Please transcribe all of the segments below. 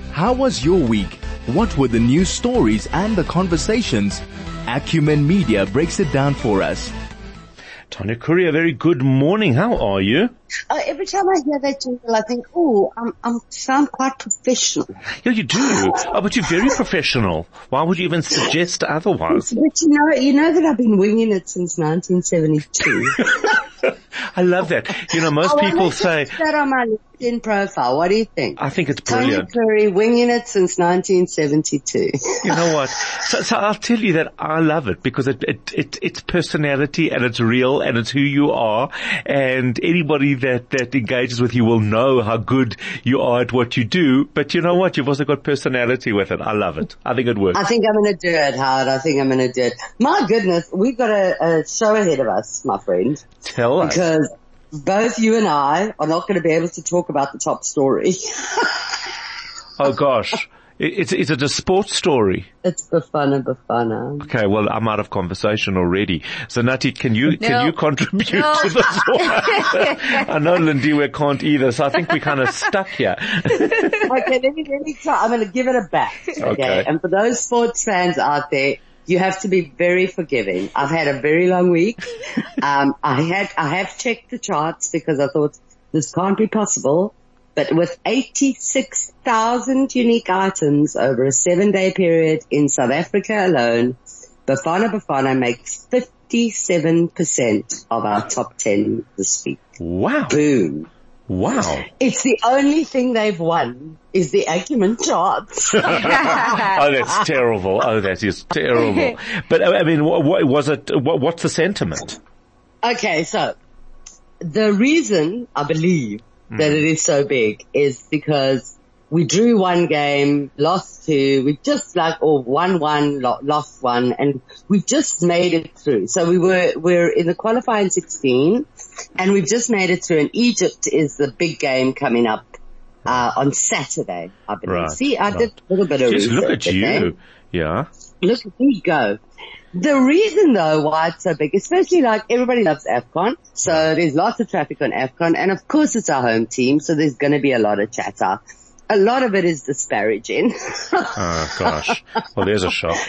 How was your week? What were the news stories and the conversations? Acumen Media breaks it down for us. Tanya Curry, a very good morning. How are you? Every time I hear that jingle, I think, I'm sound quite professional. Yeah, you do. But you're very professional. Why would you even suggest otherwise? But you know that I've been winging it since 1972. I love that. Most people say that on my LinkedIn profile. What do you think? I think it's brilliant. Tanya Curry, winging it since 1972. You know what? So I'll tell you that I love it because it's personality and it's real and it's who you are, and anybody that engages with you will know how good you are at what you do. But you know what? You've also got personality with it. I love it. I think it works. I think I'm going to do it, Howard. I think I'm going to do it. My goodness, we've got a show ahead of us, my friend. Tell us. Because both you and I are not going to be able to talk about the top story. Oh gosh. Is it a sports story? It's Bafana. Okay, well, I'm out of conversation already. So Nati, can you contribute to this one? I know Lindiwe can't either, so I think we're kind of stuck here. Okay, let me try. I'm going to give it a back. Okay. And for those sports fans out there, you have to be very forgiving. I've had a very long week. I have checked the charts because I thought this can't be possible. But with 86,000 unique items over a 7-day period in South Africa alone, Bafana makes 57% of our top 10 this week. Wow. Boom. Wow. It's the only thing they've won is the Acumen charts. Oh, that's terrible. Oh, that is terrible. But I mean, what was it? What's the sentiment? Okay, so the reason I believe that it is so big is because we drew one game, lost two, we just won one, lost one, and we just made it through. So we're in the qualifying 16 and we've just made it through, and Egypt is the big game coming up, on Saturday, I believe. Right, See, I did a little bit of research. Just look at you. Okay? Yeah. Look at me go. The reason though why it's so big, especially everybody loves AFCON, so there's lots of traffic on AFCON, and of course it's our home team, so there's going to be a lot of chatter. A lot of it is disparaging. Oh gosh. Well, there's a shock.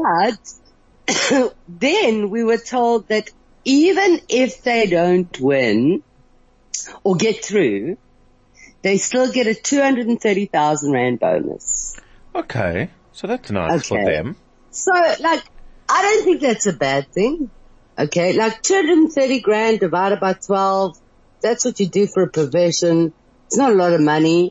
But then we were told that even if they don't win or get through, they still get a 230,000 Rand bonus. Okay. So that's nice for them. So I don't think that's a bad thing. Okay. 230 grand divided by 12. That's what you do for a profession. It's not a lot of money,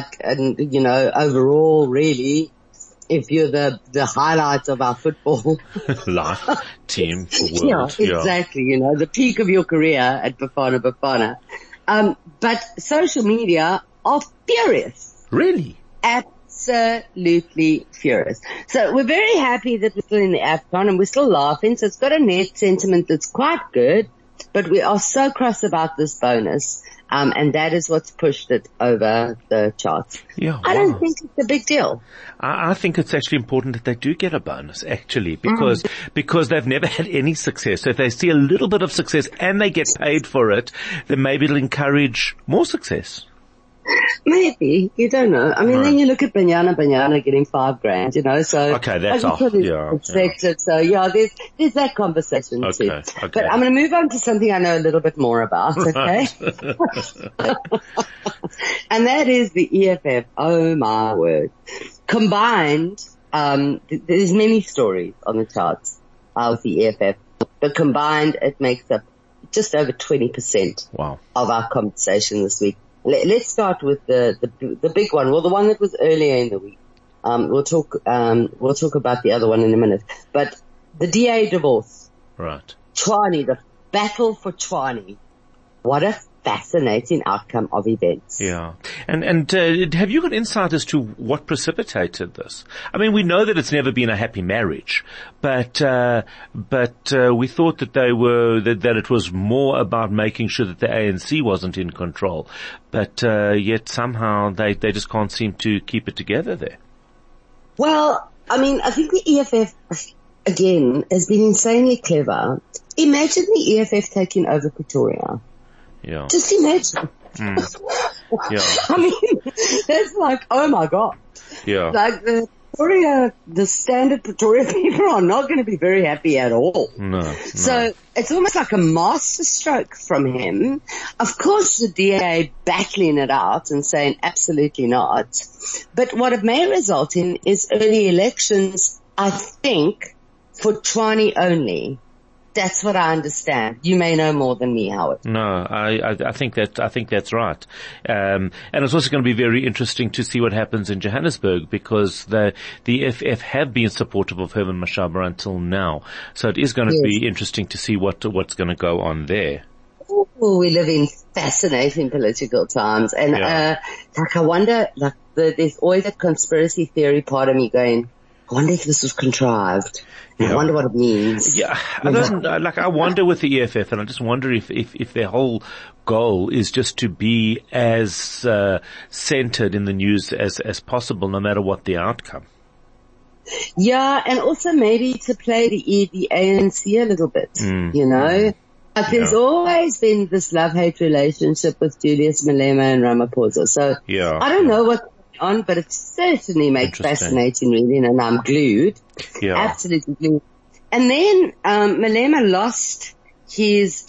overall really, if you're the highlight of our football life team world. Yeah, exactly. The peak of your career at Bafana. But social media are furious. Really? Absolutely furious. So we're very happy that we're still in the AFCON and we're still laughing. So it's got a net sentiment that's quite good, but we are so cross about this bonus. And that is what's pushed it over the charts. Yeah, wow. I don't think it's a big deal. I think it's actually important that they do get a bonus, actually, because they've never had any success. So if they see a little bit of success and they get paid for it, then maybe it'll encourage more success. Maybe. You don't know. I mean, then you look at Banyana getting 5 grand, so. Okay, that's off. Perspective. Yeah. So there's that conversation too. Okay. But I'm going to move on to something I know a little bit more about, okay? And that is the EFF. Oh my word. Combined, there's many stories on the charts of the EFF, but combined it makes up just over 20% of our conversation this week. Let's start with the big one. Well, the one that was earlier in the week. We'll talk about the other one in a minute. But the DA divorce. Right. Tshwane, the battle for Tshwane. What a fascinating outcome of events. Yeah. And have you got insight as to what precipitated this? I mean, we know that it's never been a happy marriage, but we thought that it was more about making sure that the ANC wasn't in control. But yet somehow they just can't seem to keep it together there. Well, I mean, I think the EFF again has been insanely clever. Imagine the EFF taking over Pretoria. Yeah. Just imagine. Yeah. I mean, that's like, oh my God. Yeah. Like the standard Pretoria people are not going to be very happy at all. No. So it's almost like a masterstroke from him. Of course, the DA battling it out and saying absolutely not. But what it may result in is early elections, I think, for Tshwane only. That's what I understand. You may know more than me, Howard. No, I think that's right. And it's also going to be very interesting to see what happens in Johannesburg, because the EFF have been supportive of Herman Mashaba until now. So it is going to be interesting to see what's going to go on there. Well, we live in fascinating political times, and like I wonder, like there's always a conspiracy theory part of me going, I wonder if this was contrived. I wonder what it means. Yeah, I wonder with the EFF, and I just wonder if their whole goal is just to be as centered in the news as possible, no matter what the outcome. Yeah, and also maybe to play the ANC a little bit, you know. But there's always been this love-hate relationship with Julius Malema and Ramaphosa. So I don't know what's going on, but it certainly makes fascinating reading, and I'm glued. Yeah. Absolutely glued. And then Malema lost his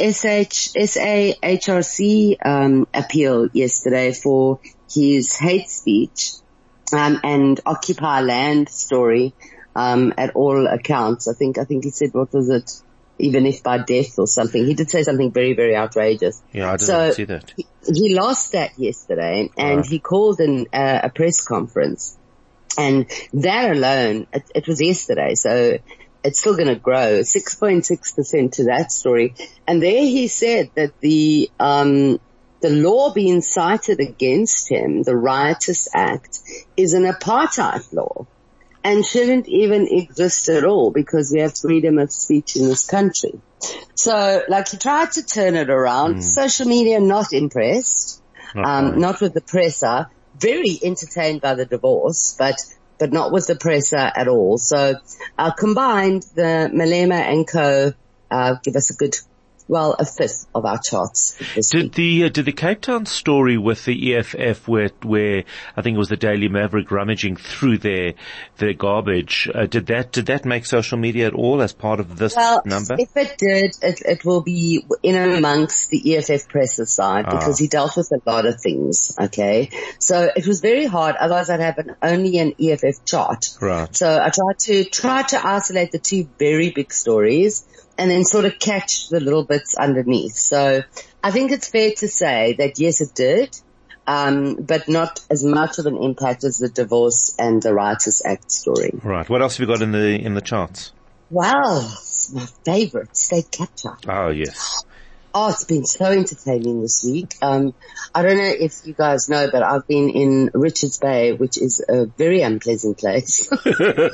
SAHRC appeal yesterday for his hate speech and Occupy Land story at all accounts. I think he said, what was it? Even if by death or something. He did say something very, very outrageous. Yeah, I didn't see that. He lost that yesterday, and he called a press conference. And that alone, it was yesterday, so it's still going to grow 6.6% to that story. And there he said that the law being cited against him, the Riotous Act, is an apartheid law and shouldn't even exist at all, because we have freedom of speech in this country. So, like, he tried to turn it around. Social media not impressed, not with the presser. Very entertained by the divorce, but not with the presser at all. So, combined, the Malema and co give us a fifth of our charts this week. Did the Cape Town story with the EFF where I think it was the Daily Maverick rummaging through their garbage, did that make social media at all as part of this number? If it did, it will be in and amongst the EFF presser side, because he dealt with a lot of things, okay? So it was very hard, otherwise I'd have only an EFF chart. Right. So I tried to isolate the two very big stories and then sort of catch the little bits underneath. So I think it's fair to say that yes, it did, but not as much of an impact as the divorce and the Riotous Act story. Right. What else have you got in the charts? Well, it's my favorite, State Capture. Oh, yes. Oh, it's been so entertaining this week. I don't know if you guys know, but I've been in Richards Bay, which is a very unpleasant place. I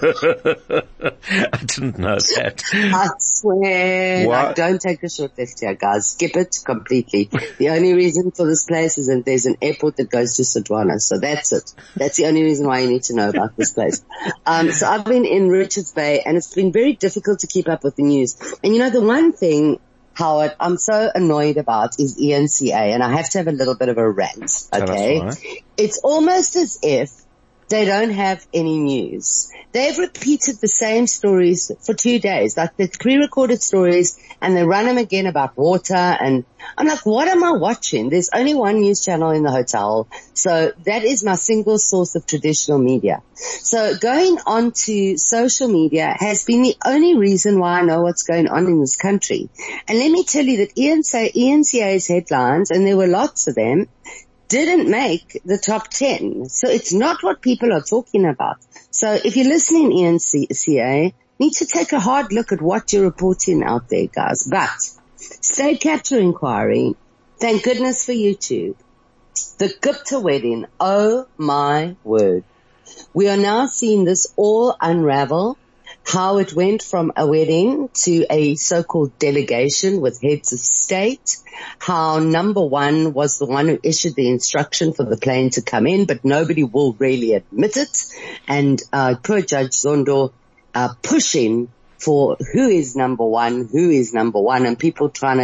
didn't know that. I swear. Like, don't take the short left here, guys. Skip it completely. The only reason for this place is that there's an airport that goes to Sodwana. So that's it. That's the only reason why you need to know about this place. So I've been in Richards Bay, and it's been very difficult to keep up with the news. And you know, the one thing, Howard, I'm so annoyed about is ENCA, and I have to have a little bit of a rant, okay? It's almost as if they don't have any news. They've repeated the same stories for 2 days, like the pre-recorded stories, and they run them again about water, and I'm like, what am I watching? There's only one news channel in the hotel, so that is my single source of traditional media. So going on to social media has been the only reason why I know what's going on in this country. And let me tell you that ENCA's headlines, and there were lots of them, didn't make the top 10. So it's not what people are talking about. So if you're listening, ENCA, need to take a hard look at what you're reporting out there, guys. But State Capture inquiry, thank goodness for YouTube. The Gupta wedding, oh my word. We are now seeing this all unravel. How it went from a wedding to a so-called delegation with heads of state. How number one was the one who issued the instruction for the plane to come in, but nobody will really admit it. And poor Judge Zondo pushing for who is number one, and people trying to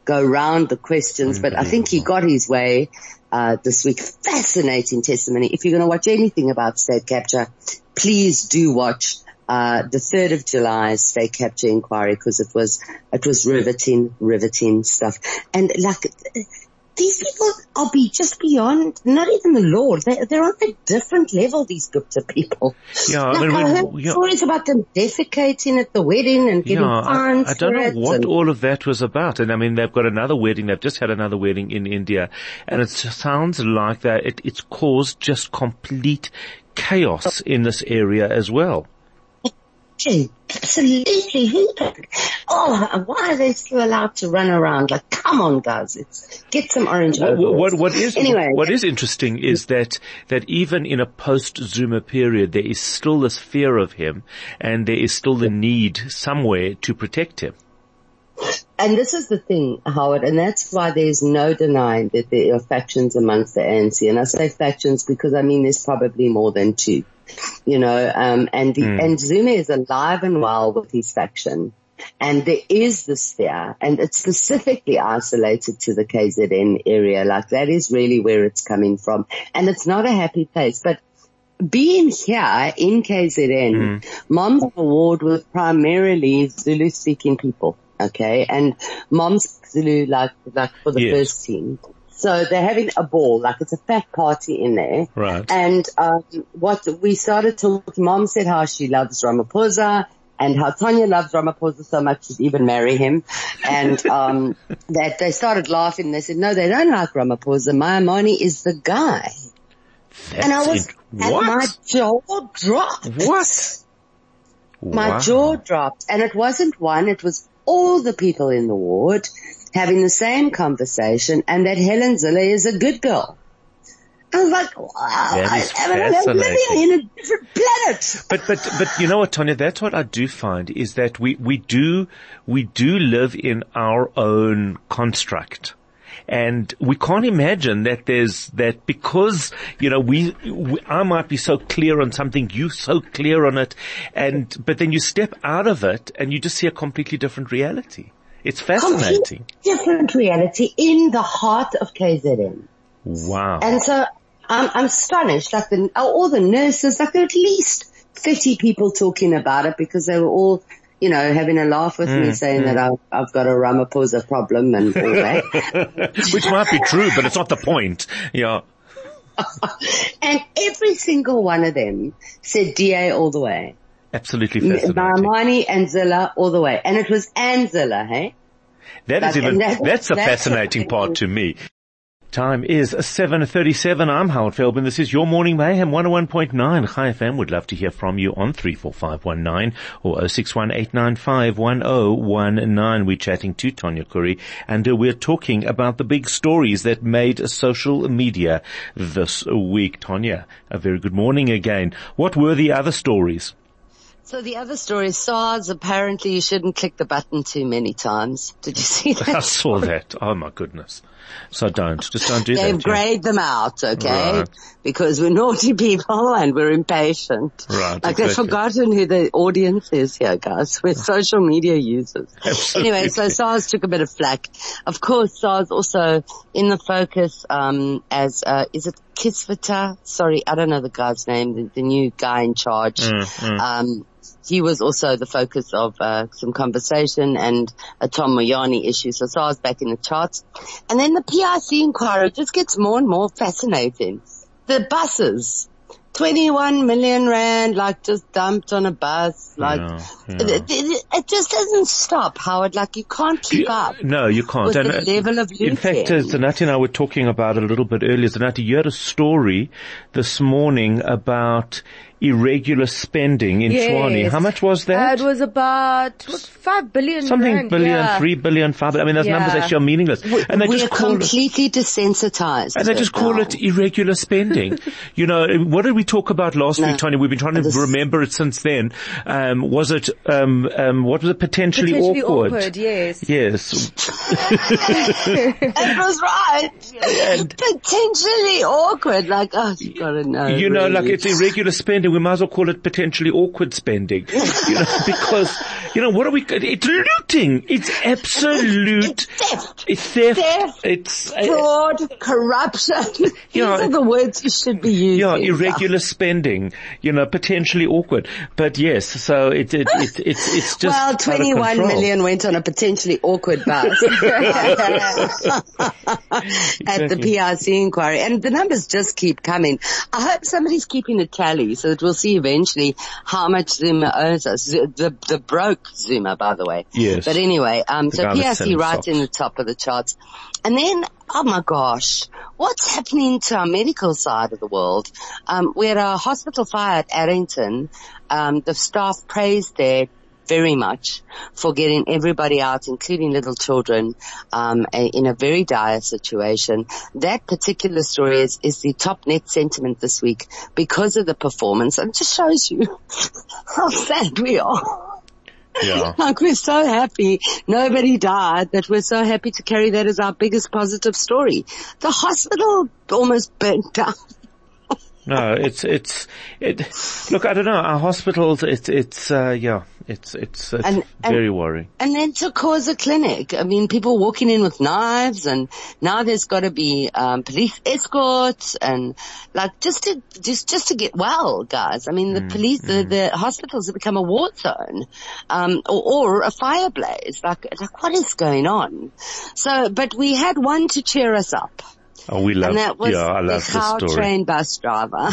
go round the questions, but I think he got his way this week. Fascinating testimony. If you're going to watch anything about state capture, please do watch the 3rd of July state capture inquiry, because it was riveting stuff. And like, these people are just beyond, not even the law. They're on a different level, these groups of people. Yeah, like, I heard stories about them defecating at the wedding and getting fines. I don't know what all of that was about. And I mean, they've got another wedding. They've just had another wedding in India. And it sounds like that it's caused just complete chaos in this area as well. Absolutely. Oh, why are they still allowed to run around? Like, come on, guys, get some orange overalls. What is interesting is that even in a post-Zuma period, there is still this fear of him, and there is still the need somewhere to protect him. And this is the thing, Howard, and that's why there's no denying that there are factions amongst the ANC. And I say factions because I mean there's probably more than two. You know, and Zuma is alive and well with his faction. And there is this fear, and it's specifically isolated to the KZN area. Like, that is really where it's coming from. And it's not a happy place. But being here in KZN, Mom's award was primarily Zulu-speaking people, okay? And Mom's Zulu, like for the first team. So they're having a ball, like it's a fat party in there. Right. And what we started talking, Mom said how she loves Ramaphosa and how Tanya loves Ramaphosa so much she'd even marry him. And that they started laughing. They said, no, they don't like Ramaphosa. Maimane is the guy. And I was, and my jaw dropped. What? My jaw dropped. And it wasn't one, it was all the people in the ward having the same conversation, and that Helen Zille is a good girl. I was like, wow, I'm living in a different planet. But you know what, Tanya, that's what I do find is that we do live in our own construct. And we can't imagine that because, you know, I might be so clear on something, you so clear on it, but then you step out of it and you just see a completely different reality. It's fascinating. Different reality in the heart of KZN. Wow. And so I'm astonished. Like all the nurses, like there were at least 30 people talking about it because they were all, you know, having a laugh with me saying that I've got a Ramaphosa problem and all that. Which might be true, but it's not the point. Yeah. And every single one of them said DA all the way. Absolutely fascinating. Maimane and Zilla all the way. And it was Zilla, hey? That's the fascinating part to me. Time is 7:37. I'm Howard Feldman. This is Your Morning Mayhem 101.9. Chai FM would love to hear from you on 34519 or 06189951019. We're chatting to Tanya Curry, and we're talking about the big stories that made social media this week. Tanya, a very good morning again. What were the other stories? So the other story is SARS. Apparently you shouldn't click the button too many times. Did you see that? I saw that. Oh my goodness. So just don't do that. They've grayed them out, okay? Right. Because we're naughty people and we're impatient. Right. Like they've forgotten who the audience is here, guys. We're social media users. Absolutely. Anyway, so SARS took a bit of flack. Of course, SARS also in the focus, is it Kisvita? Sorry, I don't know the guy's name, the new guy in charge. He was also the focus of some conversation and a Tom Moyani issue. So SARS back in the charts. And then the PIC inquiry just gets more and more fascinating. The buses, 21 million rand, like just dumped on a bus. Like, it just doesn't stop, Howard. Like you can't keep up. No, you can't. With the level of looting. In fact, Zanati and I were talking about it a little bit earlier. Zanati, you had a story this morning about irregular spending in Tshwane. How much was that? It was about 5 billion. Something rand, billion, 3 billion, 5 billion. I mean, those numbers actually are meaningless. And they just completely desensitized. And they just call it irregular spending. You know, what did we talk about last week, Tony? We've been trying to remember it since then. Was it, what was it? Potentially awkward. Yes. Yes. That was right. Potentially awkward. Like, oh, you gotta know. You know, like it's irregular spending. spending, we might as well call it potentially awkward spending. Because, what are we, it's looting. It's absolute it's theft. It's fraud, corruption. These are the words you should be using. Yeah, irregular spending, potentially awkward. But yes, so it's just. Well, 21 million went on a potentially awkward bus at the PRC inquiry. And the numbers just keep coming. I hope somebody's keeping a tally so that we'll see eventually how much Zuma owes us. The broke Zuma, by the way. Yes. But anyway, so PRC right in the top of the charts. And then, oh my gosh, what's happening to our medical side of the world? We had a hospital fire at Arrington. The staff praised there very much for getting everybody out, including little children, in a very dire situation. That particular story is the top net sentiment this week because of the performance. And it just shows you how sad we are. Yeah. Like we're so happy nobody died that we're so happy to carry that as our biggest positive story. The hospital almost burnt down. No, look, I don't know, our hospitals, it's very worrying. And then to cause a clinic, I mean, people walking in with knives, and now there's got to be, police escorts, and like, just to get well, guys. I mean, the police, the hospitals have become a war zone, or a fire blaze. Like what is going on? So, but we had one to cheer us up. Oh, we love, and that was I love the Gautrain bus driver.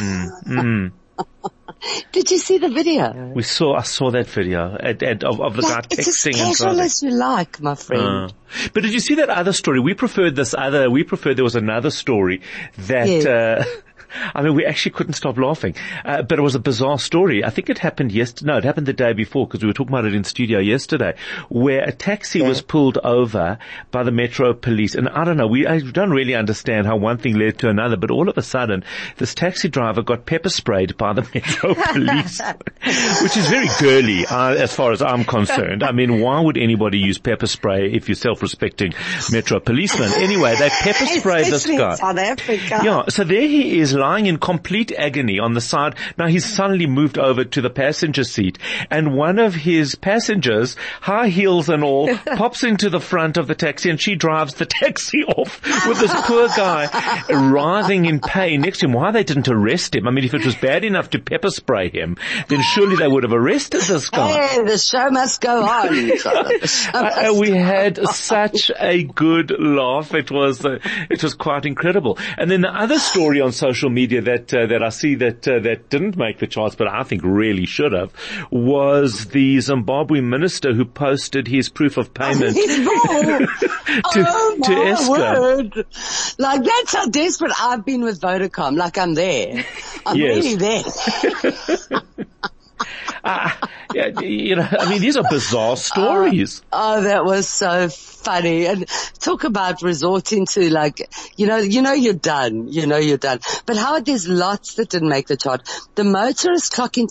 Did you see the video? I saw that video of the guy texting and driving. It's as casual as you like, my friend. But did you see that other story? We preferred there was another story that, Yes. we actually couldn't stop laughing. But it was a bizarre story. I think it happened it happened the day before because we were talking about it in studio yesterday, where a taxi was pulled over by the Metro Police. And I don't know, I don't really understand how one thing led to another, but all of a sudden, this taxi driver got pepper sprayed by the Metro Police, which is very girly, as far as I'm concerned. I mean, why would anybody use pepper spray if you're self-respecting Metro policeman? Anyway, they pepper sprayed this guy. South Africa. Yeah, so there he is lying in complete agony on the side. Now he's suddenly moved over to the passenger seat, and one of his passengers, high heels and all, pops into the front of the taxi, and she drives the taxi off with this poor guy writhing in pain next to him. Why they didn't arrest him? I mean, if it was bad enough to pepper spray him, then surely they would have arrested this guy. Hey, the show must go on. We had such a good laugh. It was quite incredible. And then the other story on social media that I see that didn't make the charts, but I think really should have, was the Zimbabwe minister who posted his proof of payment to Eskom. Word. Like, that's how desperate I've been with Vodacom. Like, I'm there. I'm really there. These are bizarre stories. That was so funny. And talk about resorting to you're done. You're done. But Howard, there's lots that didn't make the chart. The motorist clocking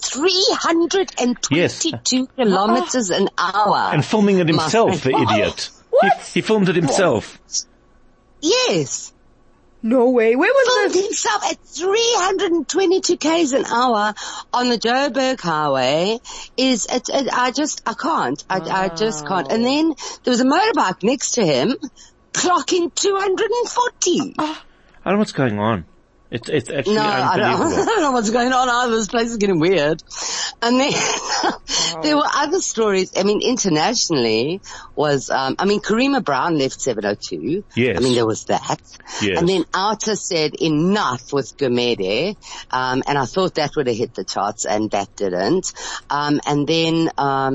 322 kilometers an hour. And filming it himself, the idiot. He filmed it himself. Yes. No way. Where was this? Himself at 322 k's an hour on the Joburg Highway I just can't. I just can't. And then there was a motorbike next to him clocking 240. I don't know what's going on. It's actually unbelievable. I don't know what's going on either. This place is getting weird. And then there were other stories. I mean, internationally was, Karima Brown left 702. Yes. I mean, there was that. Yes. And then Outer said enough with Gumede. And I thought that would have hit the charts, and that didn't. And then,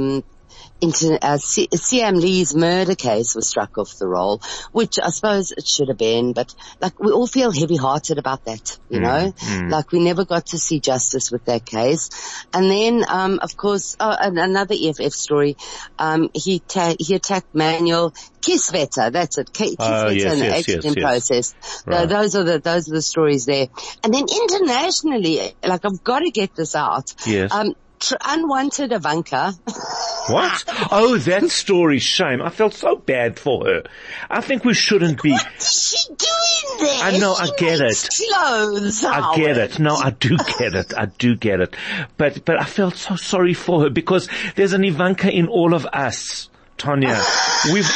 CM Lee's murder case was struck off the roll, which I suppose it should have been, but like we all feel heavy-hearted about that, you know? Like we never got to see justice with that case. And then, of course, another EFF story, he attacked Manuel Kisvetter, that's it, Kisvetter in the accident process. Right. Those are the stories there. And then internationally, like I've got to get this out. Yes. Unwanted Ivanka. What? Oh, that story, shame. I felt so bad for her. I think we shouldn't be. What's she doing there? I know, I get it. Clothes, I get it. No, I do get it. I do get it. But I felt so sorry for her because there's an Ivanka in all of us. Tanya, we've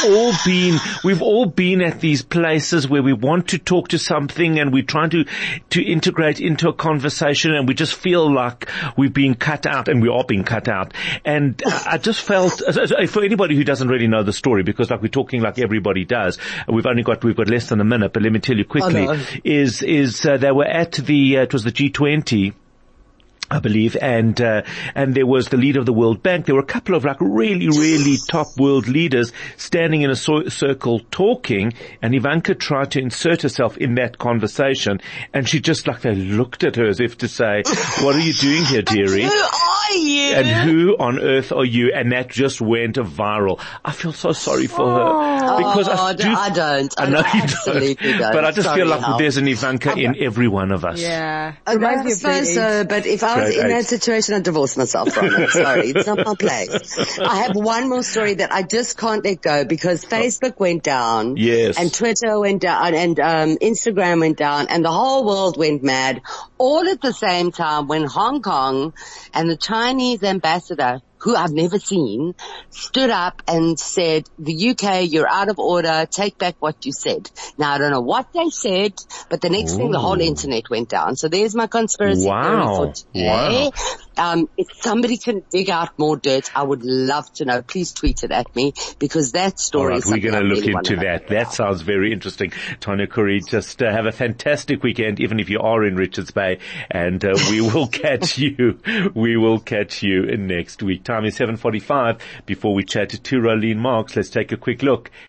all been at these places where we want to talk to something and we're trying to integrate into a conversation and we just feel like we've been cut out, and we are being cut out. And I just felt, for anybody who doesn't really know the story, because like we're talking like everybody does, we've got less than a minute, but let me tell you quickly, they were at it was the G20, I believe, and there was the leader of the World Bank. There were a couple of like really, really top world leaders standing in a circle talking, and Ivanka tried to insert herself in that conversation, and she just like, they looked at her as if to say, what are you doing here, dearie? Who are you? And who on earth are you? And that just went viral. I feel so sorry for her because I don't. I know you absolutely don't. But I just feel like there's an Ivanka in every one of us. Yeah. I suppose so, but if I was in that situation, I'd divorce myself from it. Sorry, it's not my place. I have one more story that I just can't let go because Facebook went down. Yes. And Twitter went down and Instagram went down and the whole world went mad all at the same time when Hong Kong and the Chinese ambassador, who I've never seen, stood up and said, the UK, you're out of order, take back what you said. Now, I don't know what they said, but the next thing, the whole internet went down. So there's my conspiracy theory for today. Wow. If somebody can dig out more dirt, I would love to know. Please tweet it at me because that story is something we're going to look really into that. That sounds very interesting. Tanya Curry, just have a fantastic weekend, even if you are in Richards Bay, and we will catch you. We will catch you next week. Time is 7:45. Before we chat to Rolene Marks, let's take a quick look